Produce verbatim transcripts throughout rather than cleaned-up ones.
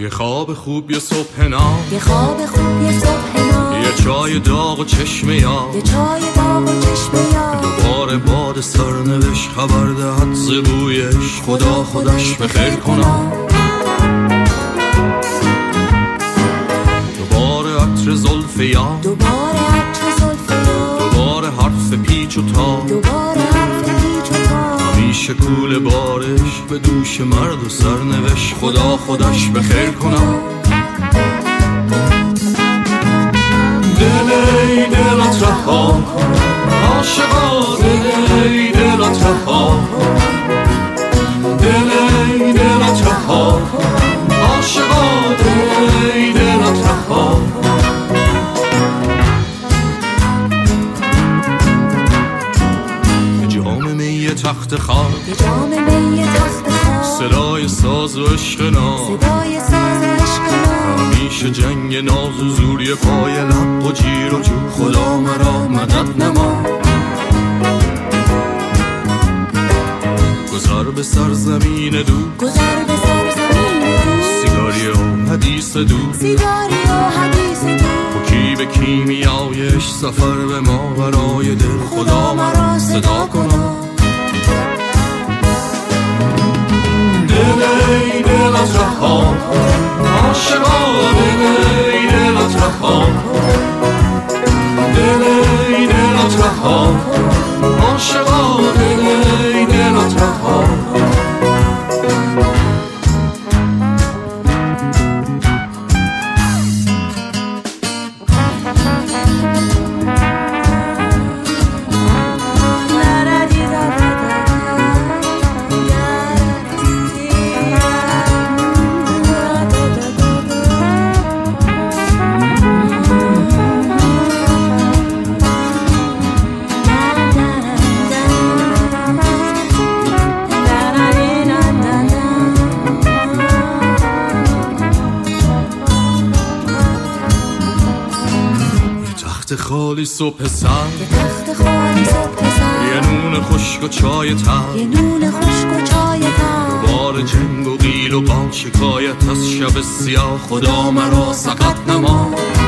یه خواب خوب یه صبح نام، یه خواب خوب یه صبح نام، یه چای داغ و چشم یار، یه چای داغ و چشم یار، دوباره باد سرنوشت خبر دهد ز بویش، خدا خودش بخیر کنم. دوباره عطر زلف یار، دوباره عطر زلف یار، دوباره حرف پیچ و تاب، دوباره حرف پیچ و تاب، همیشه کول بارش به دوش مرد و سرنوشت، خدا خودش بخیر کنم. دل ای دلت رها کن عاشقا، دل ای دلت رها کن، دل ای دلت رها کن عاشقا، دل ای دلت رها کن. یه جام می تخت خواب، یه جام می تخت خواب، صدای ساز و عشق ناز، صدای ساز و عشق ناز، همیشه جنگ ناز و زوری پای لب و جیر و جو، خدا مرا مدد نما. گذر به سرزمین دو، گذر به سرزمین دو، سیگاری و حدیث دو، سیگاری و حدیث دو، کی به کیمیایش سفر به ما برای دل، خدا مرا صدا کنم. دل ای دلت رها کن عاشقا، دل ای دلت رها کن، دل ای دلت رها کن عاشقا، دل ای دلت رها کن. خالی صبح سر، یه تخت خالی صبح سر، یه نون خشک و چای تر، یه نون خشک و چای تر، دوباره جنگ و قیل و قال، شکایت از شب سیاه، خدا مرا سقط نما.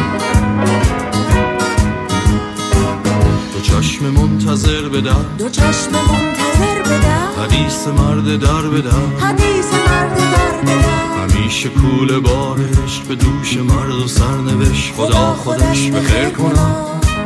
دو چشم منتظر به در، دو چشم منتظر به در، حدیث مرد در به در، حدیث مرد در به در، همیشه کول بارش به دوش مرد و سرنوشت، خدا خودش بخیر کنم.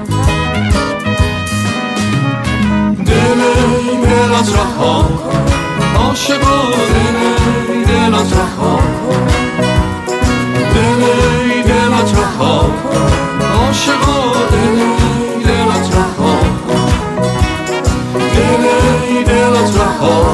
دل ای دلت رها کن عاشقا، دل ای دلت رها کن، دل ای دلت رها کن عاشقا، دل ای دلت رها کن، دل ای دلت رها